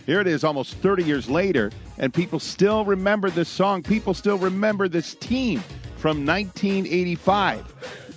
Here it is almost 30 years later, and people still remember this song. People still remember this team from 1985.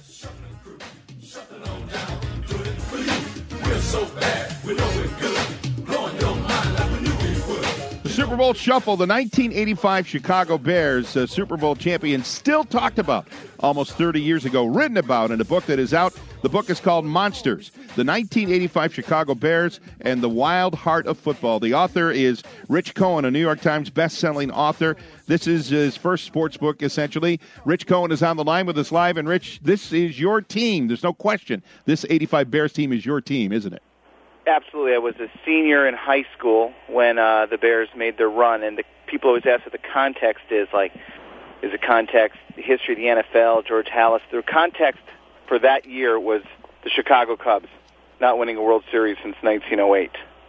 The Super Bowl Shuffle, the 1985 Chicago Bears Super Bowl champions, still talked about almost 30 years ago, written about in a book that is out. The book is called Monsters, the 1985 Chicago Bears and the Wild Heart of Football. The author is Rich Cohen, a New York Times best-selling author. This is his first sports book, essentially. Rich Cohen is on the line with us live. And, Rich, this is your team. There's no question. This 85 Bears team is your team, isn't it? Absolutely. I was a senior in high school when the Bears made their run, and the people always ask what the context is. Like, is the context the history of the NFL, George Halas? The context for that year was the Chicago Cubs not winning a World Series since 1908.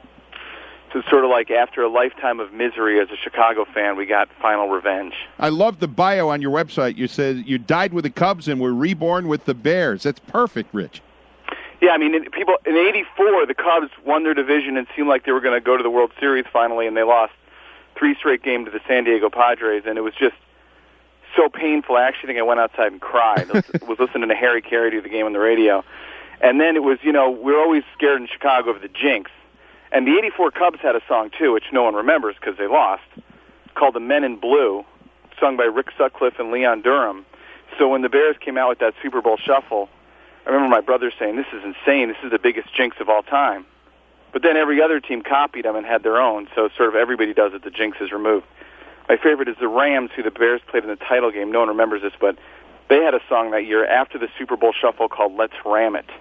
So it's sort of like after a lifetime of misery as a Chicago fan, we got final revenge. I love the bio on your website. You said you died with the Cubs and were reborn with the Bears. That's perfect, Rich. Yeah, I mean, in '84, the Cubs won their division and seemed like they were going to go to the World Series finally, and they lost 3 straight games to the San Diego Padres, and it was just so painful. I actually think I went outside and cried. I was listening to Harry Carey do the game on the radio. And then it was, we're always scared in Chicago of the jinx. And the '84 Cubs had a song, too, which no one remembers because they lost, called The Men in Blue, sung by Rick Sutcliffe and Leon Durham. So when the Bears came out with that Super Bowl Shuffle, I remember my brother saying, this is insane, this is the biggest jinx of all time. But then every other team copied them and had their own, so sort of everybody does it, the jinx is removed. My favorite is the Rams, who the Bears played in the title game. No one remembers this, but they had a song that year after the Super Bowl Shuffle called Let's Ram It.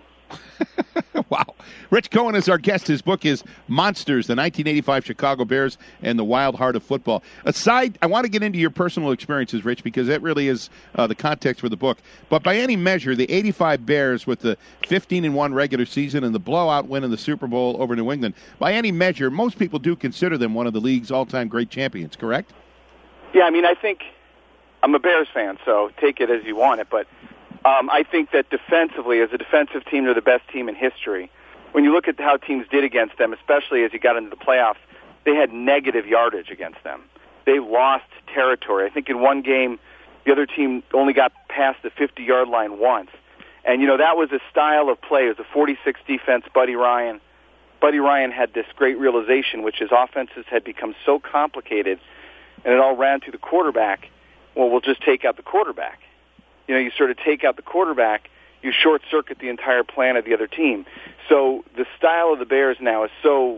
Wow. Rich Cohen is our guest. His book is Monsters, the 1985 Chicago Bears and the Wild Heart of Football. Aside, I want to get into your personal experiences, Rich, because that really is the context for the book. But by any measure, the 85 Bears with the 15-1 regular season and the blowout win in the Super Bowl over New England, by any measure, most people do consider them one of the league's all-time great champions, correct? Yeah, I mean, I think I'm a Bears fan, so take it as you want it, but I think that defensively, as a defensive team, they're the best team in history. When you look at how teams did against them, especially as you got into the playoffs, they had negative yardage against them. They lost territory. I think in one game, the other team only got past the 50-yard line once. And, that was a style of play. It was a 46 defense, Buddy Ryan. Buddy Ryan had this great realization, which is offenses had become so complicated, and it all ran through the quarterback. Well, we'll just take out the quarterback. You sort of take out the quarterback, you short-circuit the entire plan of the other team. So the style of the Bears now is so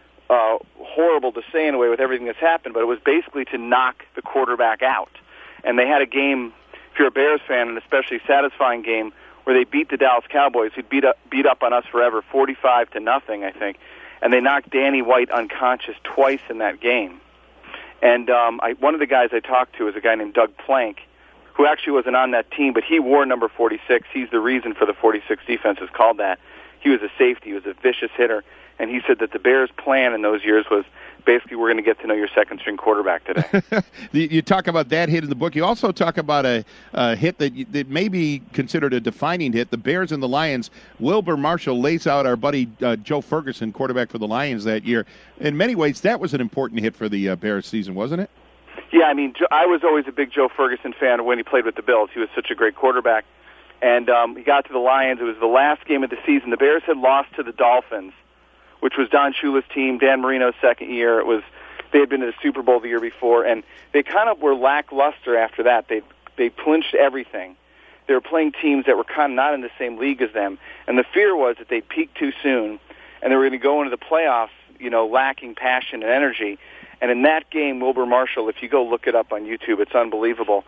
horrible to say in a way with everything that's happened, but it was basically to knock the quarterback out. And they had a game, if you're a Bears fan, an especially satisfying game, where they beat the Dallas Cowboys, who'd beat up on us forever, 45-0, I think. And they knocked Danny White unconscious twice in that game. And one of the guys I talked to is a guy named Doug Plank, who actually wasn't on that team, but he wore number 46. He's the reason for the 46 defense is called that. He was a safety. He was a vicious hitter. And he said that the Bears' plan in those years was basically we're going to get to know your second-string quarterback today. You talk about that hit in the book. You also talk about a hit that may be considered a defining hit. The Bears and the Lions. Wilber Marshall lays out our buddy Joe Ferguson, quarterback for the Lions that year. In many ways, that was an important hit for the Bears season, wasn't it? Yeah, I mean, I was always a big Joe Ferguson fan when he played with the Bills. He was such a great quarterback. And he got to the Lions. It was the last game of the season. The Bears had lost to the Dolphins, which was Don Shula's team, Dan Marino's second year. They had been to the Super Bowl the year before, and they kind of were lackluster after that. They clinched everything. They were playing teams that were kind of not in the same league as them, and the fear was that they'd peak too soon, and they were going to go into the playoffs, lacking passion and energy. And in that game, Wilber Marshall, if you go look it up on YouTube, it's unbelievable.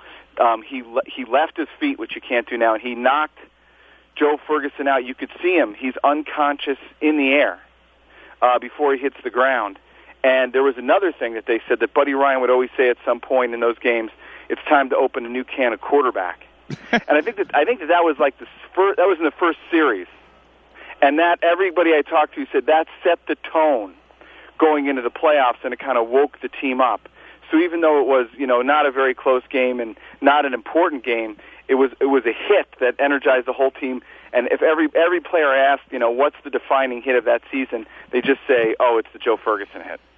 He left his feet, which you can't do now, and he knocked Joe Ferguson out. You could see him. He's unconscious in the air before he hits the ground. And there was another thing that they said that Buddy Ryan would always say at some point in those games, it's time to open a new can of quarterback. And I think that was like that was in the first series. And that everybody I talked to said that set the tone going into the playoffs, and it kind of woke the team up. So even though it was, not a very close game and not an important game, it was a hit that energized the whole team. And if every player asked, what's the defining hit of that season, they just say, oh, it's the Joe Ferguson hit.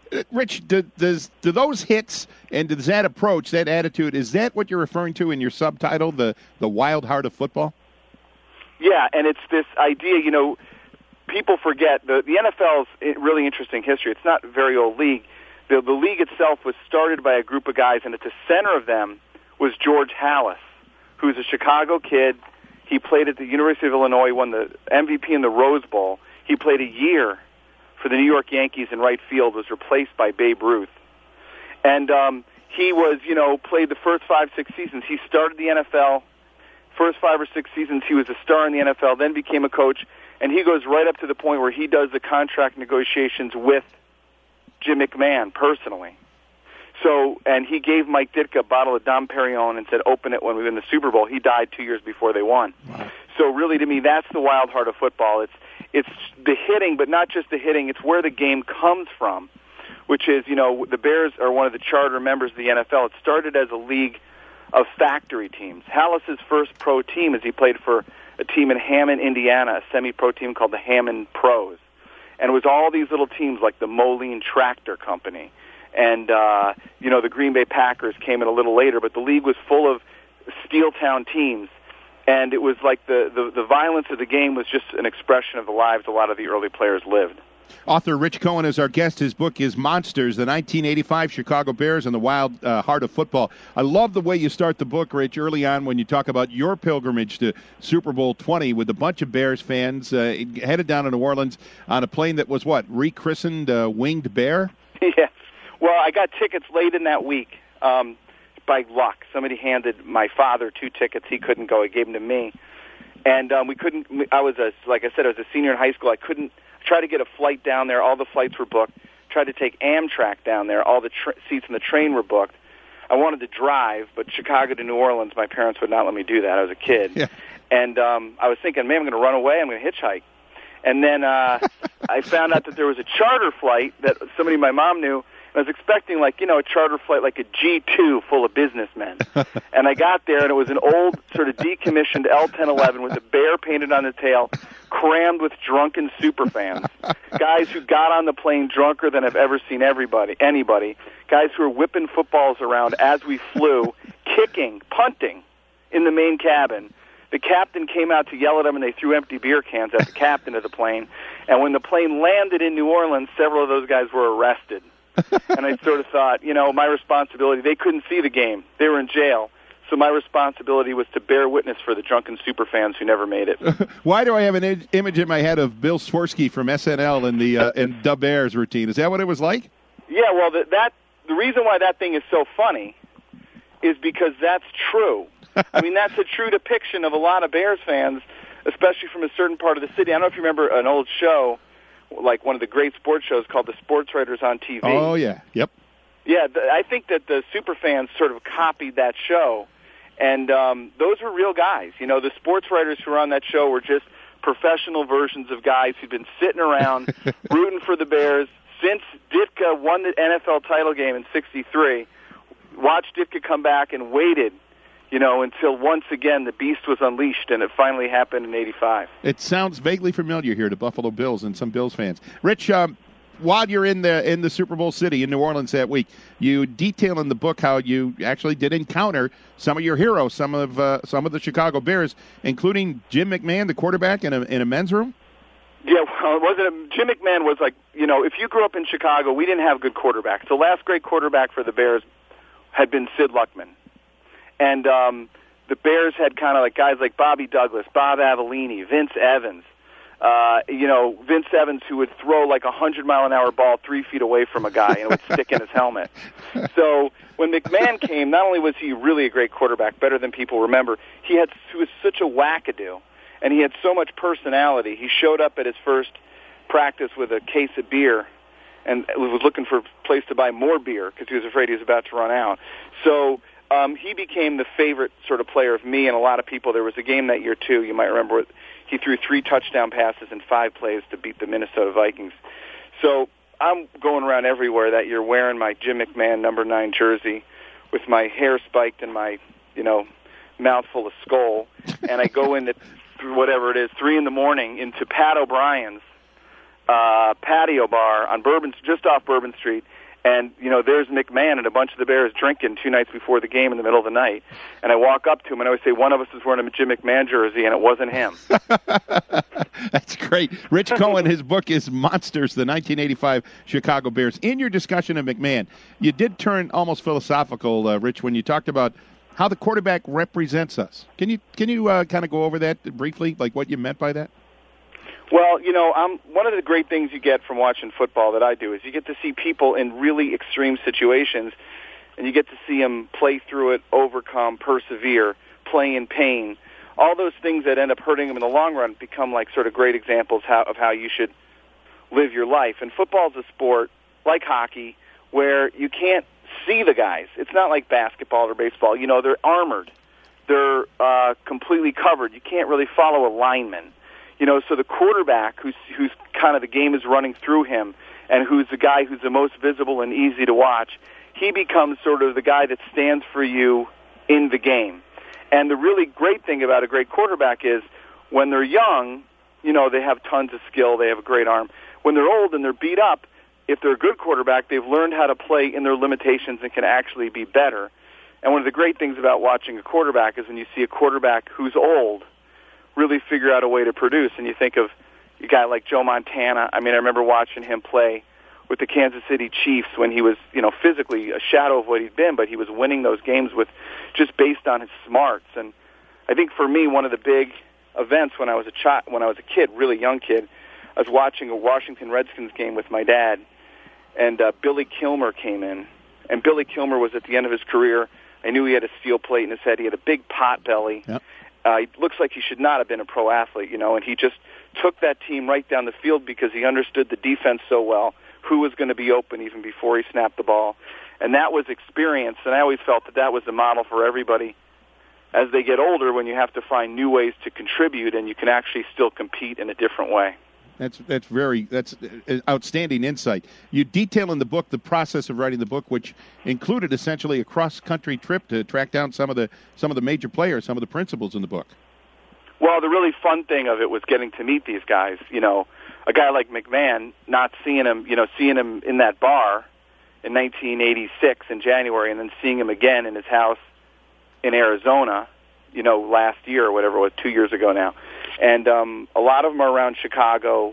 Rich, do those hits and does that approach, that attitude, is that what you're referring to in your subtitle, the wild heart of football? Yeah, and it's this idea, people forget the NFL's really interesting history. It's not a very old league. The league itself was started by a group of guys, and at the center of them was George Halas, who's a Chicago kid. He played at the University of Illinois, won the MVP in the Rose Bowl. He played a year for the New York Yankees in right field, was replaced by Babe Ruth. And he was, played the first 5-6 seasons. He started the NFL. First 5 or 6 seasons, he was a star in the NFL, then became a coach, and he goes right up to the point where he does the contract negotiations with Jim McMahon personally. So, and he gave Mike Ditka a bottle of Dom Perignon and said, open it when we win the Super Bowl. He died 2 years before they won. Wow. So really, to me, that's the wild heart of football. It's the hitting, but not just the hitting. It's where the game comes from, which is, the Bears are one of the charter members of the NFL. It started as a league of factory teams. Halas's first pro team is he played for a team in Hammond, Indiana, a semi-pro team called the Hammond Pros. And it was all these little teams like the Moline Tractor Company. And, the Green Bay Packers came in a little later, but the league was full of steel town teams. And it was like the violence of the game was just an expression of the lives a lot of the early players lived. Author Rich Cohen is our guest. His book is Monsters, the 1985 Chicago Bears and the Wild Heart of Football. I love the way you start the book, Rich, early on when you talk about your pilgrimage to Super Bowl 20 with a bunch of Bears fans headed down to New Orleans on a plane that was, rechristened Winged Bear? Yes. Well, I got tickets late in that week by luck. Somebody handed my father 2 tickets. He couldn't go. He gave them to me. And we couldn't – I was a senior in high school. I couldn't – tried to get a flight down there. All the flights were booked. Tried to take Amtrak down there. All the seats in the train were booked. I wanted to drive, but Chicago to New Orleans, my parents would not let me do that. I was a kid. Yeah. And I was thinking, man, I'm going to run away. I'm going to hitchhike. And then I found out that there was a charter flight that somebody my mom knew. I was expecting, a charter flight like a G2 full of businessmen. And I got there, and it was an old, sort of decommissioned L-1011 with a bear painted on the tail, crammed with drunken superfans. Guys who got on the plane drunker than I've ever seen anybody. Guys who were whipping footballs around as we flew, kicking, punting in the main cabin. The captain came out to yell at them, and they threw empty beer cans at the captain of the plane. And when the plane landed in New Orleans, several of those guys were arrested. And I sort of thought, my responsibility, they couldn't see the game. They were in jail. So my responsibility was to bear witness for the drunken superfans who never made it. Why do I have an image in my head of Bill Swirsky from SNL in the in the Bears routine? Is that what it was like? Yeah, well, the reason why that thing is so funny is because that's true. I mean, that's a true depiction of a lot of Bears fans, especially from a certain part of the city. I don't know if you remember an old show, like one of the great sports shows called The Sports Writers on TV. Oh, yeah. Yep. Yeah, I think that the superfans sort of copied that show, and those were real guys. The sports writers who were on that show were just professional versions of guys who'd been sitting around rooting for the Bears since Ditka won the NFL title game in '63. Watched Ditka come back and waited until once again the beast was unleashed, and it finally happened in '85. It sounds vaguely familiar here to Buffalo Bills and some Bills fans. Rich, while you're in the Super Bowl city in New Orleans that week, you detail in the book how you actually did encounter some of your heroes, some of the Chicago Bears, including Jim McMahon, the quarterback, in a men's room. Yeah, well, Jim McMahon was like, if you grew up in Chicago, we didn't have good quarterbacks. The last great quarterback for the Bears had been Sid Luckman. And the Bears had kind of like guys like Bobby Douglas, Bob Avellini, Vince Evans. Vince Evans, who would throw like 100-mile-an-hour ball 3 feet away from a guy and it would stick in his helmet. So when McMahon came, not only was he really a great quarterback, better than people remember, he was such a wackadoo, and he had so much personality. He showed up at his first practice with a case of beer and was looking for a place to buy more beer because he was afraid he was about to run out. So he became the favorite sort of player of me and a lot of people. There was a game that year, too, you might remember. He threw 3 touchdown passes in 5 plays to beat the Minnesota Vikings. So I'm going around everywhere that year wearing my Jim McMahon number 9 jersey with my hair spiked and my, mouth full of skull. And I go into, whatever it is, 3 in the morning into Pat O'Brien's patio bar on just off Bourbon Street. And, there's McMahon and a bunch of the Bears drinking 2 nights before the game in the middle of the night. And I walk up to him, and I always say, one of us is wearing a Jim McMahon jersey, and it wasn't him. That's great. Rich Cohen, his book is Monsters, the 1985 Chicago Bears. In your discussion of McMahon, you did turn almost philosophical, Rich, when you talked about how the quarterback represents us. Can you kind of go over that briefly, like what you meant by that? Well, one of the great things you get from watching football that I do is you get to see people in really extreme situations, and you get to see them play through it, overcome, persevere, play in pain. All those things that end up hurting them in the long run become like sort of great examples of how you should live your life. And football is a sport, like hockey, where you can't see the guys. It's not like basketball or baseball. They're armored. They're completely covered. You can't really follow a lineman. So the quarterback, who's kind of the game is running through him, and who's the guy who's the most visible and easy to watch, he becomes sort of the guy that stands for you in the game. And the really great thing about a great quarterback is when they're young, they have tons of skill, they have a great arm. When they're old and they're beat up, if they're a good quarterback, they've learned how to play in their limitations and can actually be better. And one of the great things about watching a quarterback is when you see a quarterback who's old really figure out a way to produce. And you think of a guy like Joe Montana. I remember watching him play with the Kansas City Chiefs when he was, physically a shadow of what he'd been, but he was winning those games with just based on his smarts. And I think for me, one of the big events when I was a kid, really young kid, I was watching a Washington Redskins game with my dad, and Billy Kilmer came in. And Billy Kilmer was at the end of his career. I knew he had a steel plate in his head. He had a big pot belly. Yep. He looks like he should not have been a pro athlete, and he just took that team right down the field because he understood the defense so well, who was going to be open even before he snapped the ball. And that was experience, and I always felt that was the model for everybody as they get older when you have to find new ways to contribute and you can actually still compete in a different way. That's outstanding insight. You detail in the book the process of writing the book, which included essentially a cross-country trip to track down some of the major players, some of the principals in the book. Well, the really fun thing of it was getting to meet these guys. A guy like McMahon, not seeing him in that bar in 1986 in January, and then seeing him again in his house in Arizona, last year or whatever it was, 2 years ago now. And a lot of them are around Chicago.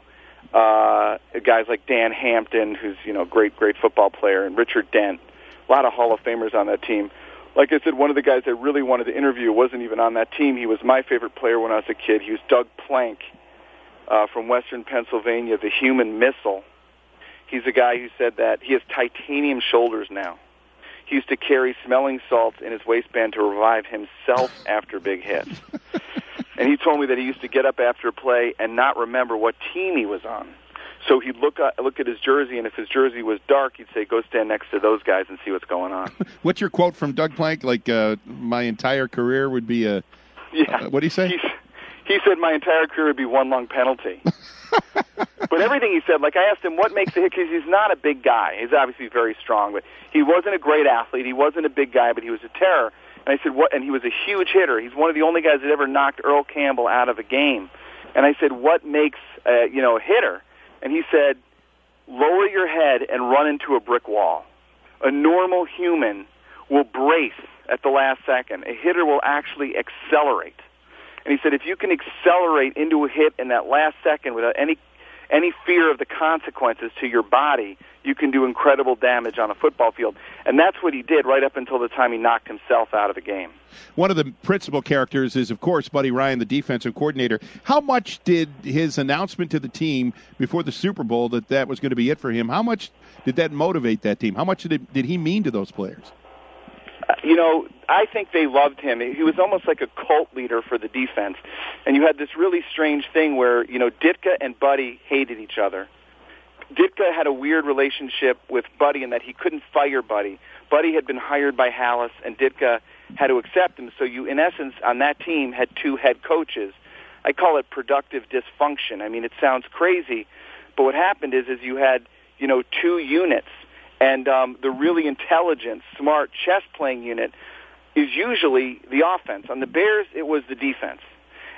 Guys like Dan Hampton, who's great football player, and Richard Dent. A lot of Hall of Famers on that team. Like I said, one of the guys I really wanted to interview wasn't even on that team. He was my favorite player when I was a kid. He was Doug Plank from Western Pennsylvania, the Human Missile. He's a guy who said that he has titanium shoulders now. He used to carry smelling salts in his waistband to revive himself after big hits. And he told me that he used to get up after a play and not remember what team he was on. So he'd look at his jersey, and if his jersey was dark, he'd say, go stand next to those guys and see what's going on. What's your quote from Doug Plank? Like, my entire career would be a... Yeah. What did he say? He said my entire career would be one long penalty. But everything he said, like I asked him what makes a hit, because he's not a big guy. He's obviously very strong, but he wasn't a great athlete. He wasn't a big guy, but he was a terror. And I said, what? And he was a huge hitter. He's one of the only guys that ever knocked Earl Campbell out of a game. And I said, what makes a hitter? And he said, lower your head and run into a brick wall. A normal human will brace at the last second. A hitter will actually accelerate. And he said, if you can accelerate into a hit in that last second without any fear of the consequences to your body, you can do incredible damage on a football field. And that's what he did right up until the time he knocked himself out of the game. One of the principal characters is, of course, Buddy Ryan, the defensive coordinator. How much did his announcement to the team before the Super Bowl that was going to be it for him, how much did that motivate that team? How much did he mean to those players? I think they loved him. He was almost like a cult leader for the defense. And you had this really strange thing where, Ditka and Buddy hated each other. Ditka had a weird relationship with Buddy in that he couldn't fire Buddy. Buddy had been hired by Halas, and Ditka had to accept him. So you, in essence, on that team had two head coaches. I call it productive dysfunction. I mean, it sounds crazy, but what happened is you had, two units. And the really intelligent, smart, chess-playing unit is usually the offense. On the Bears, it was the defense.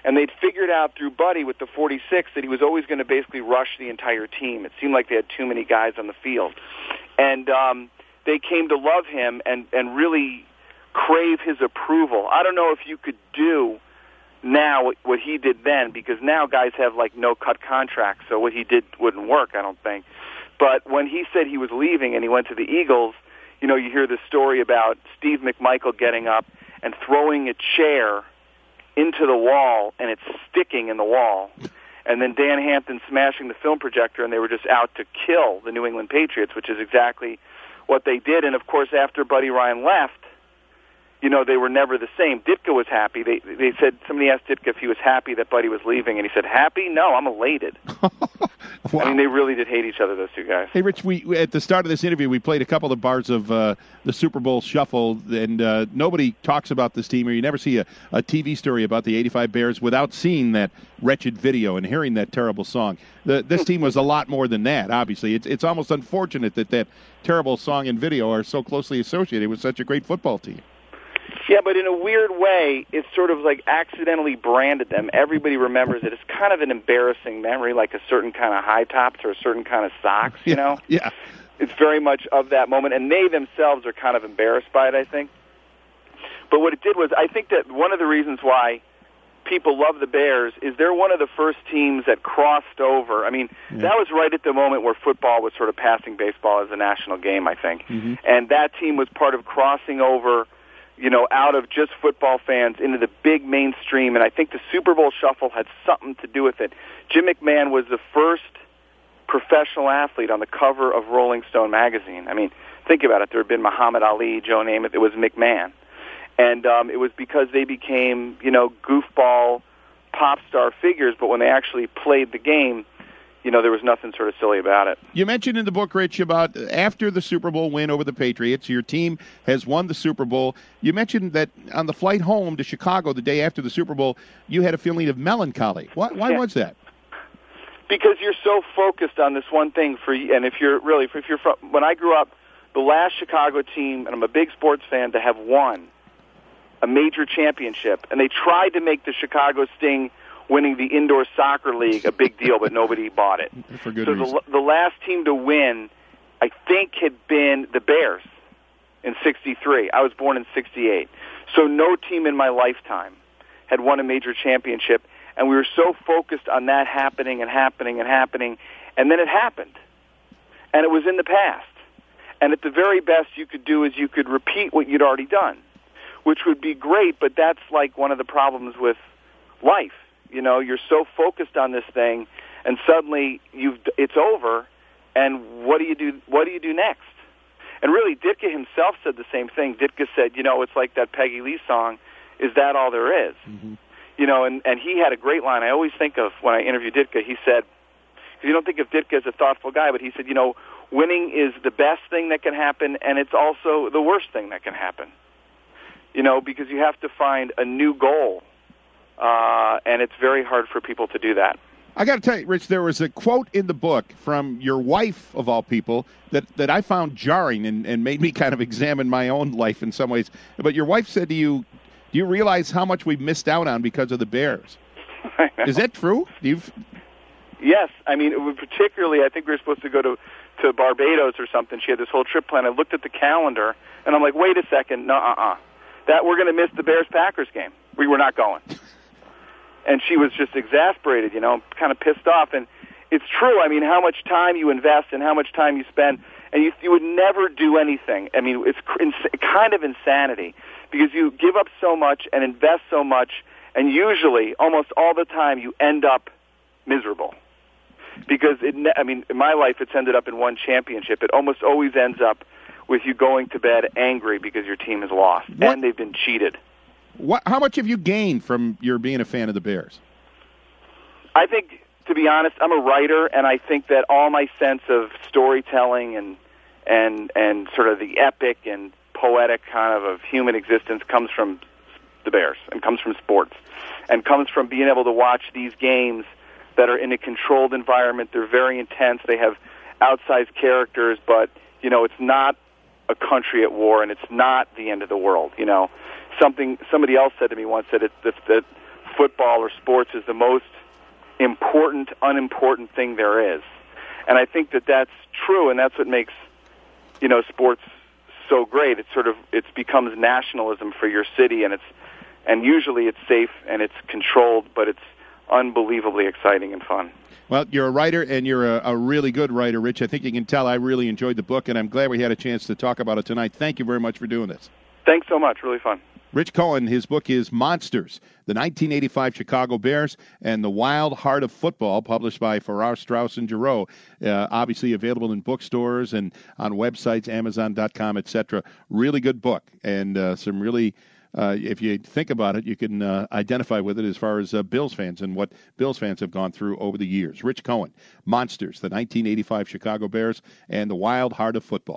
And they'd figured out through Buddy with the 46 that he was always going to basically rush the entire team. It seemed like they had too many guys on the field. And they came to love him and really crave his approval. I don't know if you could do now what he did then, because now guys have like no-cut contracts, so what he did wouldn't work, I don't think. But when he said he was leaving and he went to the Eagles, you know, you hear the story about Steve McMichael getting up and throwing a chair into the wall, and it's sticking in the wall. And then Dan Hampton smashing the film projector, and they were just out to kill the New England Patriots, which is exactly what they did. And, of course, after Buddy Ryan left, you know, they were never the same. Ditka was happy. They said, somebody asked Ditka if he was happy that Buddy was leaving, and he said, happy? No, I'm elated. Wow. I mean, they really did hate each other, those two guys. Hey, Rich, we at the start of this interview, we played a couple of bars of the Super Bowl Shuffle, and nobody talks about this team, or you never see a TV story about the 85 Bears without seeing that wretched video and hearing that terrible song. This team was a lot more than that, obviously. It's almost unfortunate that terrible song and video are so closely associated with such a great football team. Yeah, but in a weird way, it's sort of like accidentally branded them. Everybody remembers it. It's kind of an embarrassing memory, like a certain kind of high tops or a certain kind of socks, you know? Yeah. It's very much of that moment, and they themselves are kind of embarrassed by it, I think. But what it did was, I think that one of the reasons why people love the Bears is they're one of the first teams that crossed over. I mean, that was right at the moment where football was sort of passing baseball as a national game, I think. Mm-hmm. And that team was part of crossing over, you know, out of just football fans into the big mainstream, and I think the Super Bowl Shuffle had something to do with it. Jim McMahon was the first professional athlete on the cover of Rolling Stone magazine. I mean, think about it. There had been Muhammad Ali, Joe Namath. It was McMahon. And it was because they became, you know, goofball pop star figures, but when they actually played the game, you know, there was nothing sort of silly about it. You mentioned in the book, Rich, about after the Super Bowl win over the Patriots, your team has won the Super Bowl. You mentioned that on the flight home to Chicago the day after the Super Bowl, you had a feeling of melancholy. Why was that? Because you're so focused on this one thing. And if you're from, when I grew up, the last Chicago team, and I'm a big sports fan, to have won a major championship, and they tried to make the Chicago Sting winning the indoor soccer league a big deal, but nobody bought it. For good reason. The last team to win, I think, had been the Bears in '63. I was born in '68. So no team in my lifetime had won a major championship, and we were so focused on that happening, and then it happened. And it was in the past. And at the very best you could do is you could repeat what you'd already done, which would be great, but that's like one of the problems with life. You know, you're so focused on this thing, and suddenly it's over, and what do you do? What do you do next? And really, Ditka himself said the same thing. Ditka said, you know, it's like that Peggy Lee song, "Is That All There Is?" Mm-hmm. You know, and he had a great line I always think of when I interview Ditka. He said, because you don't think of Ditka as a thoughtful guy, but he said, you know, winning is the best thing that can happen, and it's also the worst thing that can happen. You know, because you have to find a new goal. And it's very hard for people to do that. I got to tell you, Rich, there was a quote in the book from your wife, of all people, that I found jarring and made me kind of examine my own life in some ways. But your wife said to you, do you realize how much we've missed out on because of the Bears? Is that true? Yes. I mean, particularly, I think we were supposed to go to Barbados or something. She had this whole trip planned. I looked at the calendar, and I'm like, wait a second, that we're going to miss the Bears-Packers game. We were not going. And she was just exasperated, you know, kind of pissed off. And it's true. I mean, how much time you invest and how much time you spend, and you would never do anything. I mean, it's kind of insanity because you give up so much and invest so much, and usually, almost all the time, you end up miserable. Because, in my life, it's ended up in one championship. It almost always ends up with you going to bed angry because your team has lost and they've been cheated. How much have you gained from your being a fan of the Bears? I think, to be honest, I'm a writer, and I think that all my sense of storytelling and sort of the epic and poetic kind of human existence comes from the Bears and comes from sports and comes from being able to watch these games that are in a controlled environment. They're very intense. They have outsized characters, but, you know, it's not a country at war, and it's not the end of the world, you know. Somebody else said to me once that football or sports is the most important, unimportant thing there is. And I think that that's true, and that's what makes, sports so great. It becomes nationalism for your city, and usually it's safe and it's controlled, but it's unbelievably exciting and fun. Well, you're a writer, and you're a really good writer, Rich. I think you can tell I really enjoyed the book, and I'm glad we had a chance to talk about it tonight. Thank you very much for doing this. Thanks so much. Really fun. Rich Cohen, his book is Monsters, the 1985 Chicago Bears and the Wild Heart of Football, published by Farrar, Straus, and Giroux. Obviously available in bookstores and on websites, Amazon.com, etc. Really good book, and some really, if you think about it, you can identify with it as far as Bills fans and what Bills fans have gone through over the years. Rich Cohen, Monsters, the 1985 Chicago Bears and the Wild Heart of Football.